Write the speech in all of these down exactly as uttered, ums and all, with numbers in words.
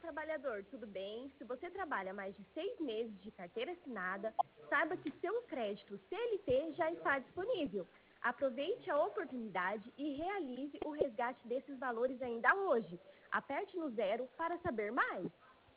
trabalhador, tudo bem? Se você trabalha mais de seis meses de carteira assinada, saiba que seu crédito C L T já está disponível. Aproveite a oportunidade e realize o resgate desses valores ainda hoje. Aperte no zero para saber mais.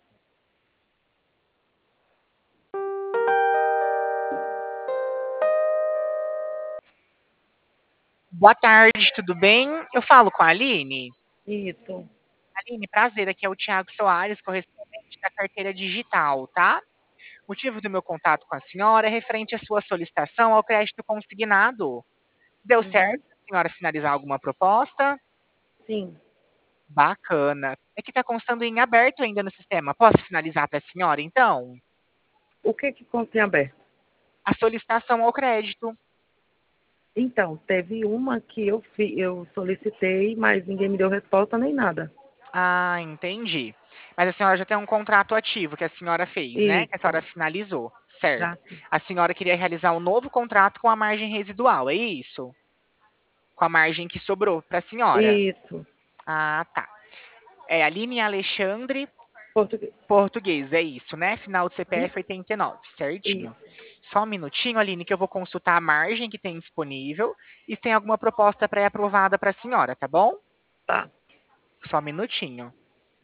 Boa tarde, tudo bem? Eu falo com a Aline. Isso. Aline, prazer, aqui é o Thiago Soares, correspondente da carteira digital, tá? O motivo do meu contato com a senhora é referente à sua solicitação ao crédito consignado. Deu certo Uhum. a senhora finalizar alguma proposta? Sim. Bacana. É que está constando em aberto ainda no sistema. Posso finalizar para a senhora, então? O que que conta em aberto? A solicitação ao crédito. Então, teve uma que eu, fi, eu solicitei, mas ninguém me deu resposta nem nada. Ah, entendi. Mas a senhora já tem um contrato ativo que a senhora fez, né? Que a senhora Isso. finalizou, certo? Já sim. A senhora queria realizar um novo contrato com a margem residual, é isso? Com a margem que sobrou para a senhora. Isso. Ah, tá. É Aline Alexandre Português. Português, é isso, né? Final do Uhum. C P F oitenta e nove, certinho. Isso. Só um minutinho, Aline, que eu vou consultar a margem que tem disponível e se tem alguma proposta pré-aprovada para a senhora, tá bom? Tá. Só um minutinho.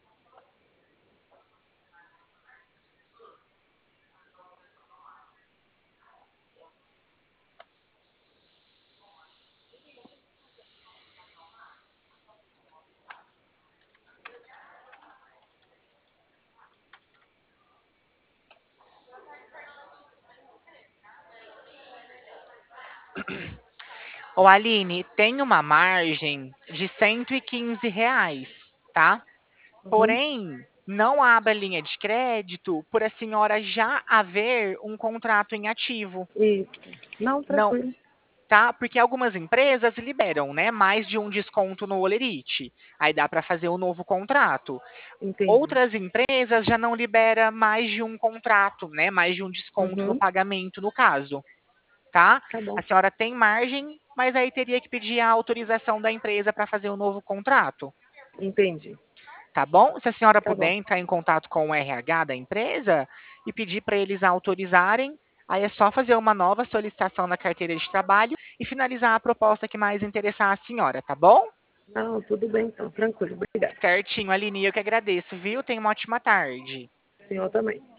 Ô, Aline, tem uma margem de cento e quinze reais, tá? Uhum. Porém, não abre a linha de crédito por a senhora já haver um contrato em ativo. Isso. Não, Não, tranquilo. tá? Porque algumas empresas liberam, né, mais de um desconto no Olerite. Aí dá para fazer um novo contrato. Entendi. Outras empresas já não libera mais de um contrato, né, mais de um desconto no Uhum. pagamento, no caso, tá? Tá A bom. senhora tem margem, mas aí teria que pedir a autorização da empresa para fazer um novo contrato. Entendi. Tá bom? Se a senhora Tá puder bom. entrar em contato com o R H da empresa e pedir para eles autorizarem, aí é só fazer uma nova solicitação na carteira de trabalho e finalizar a proposta que mais interessar a senhora, tá bom? Não, tudo bem então. Tranquilo. Obrigada. Certinho, Aline, eu que agradeço, viu? Tenha uma ótima tarde. O senhor também.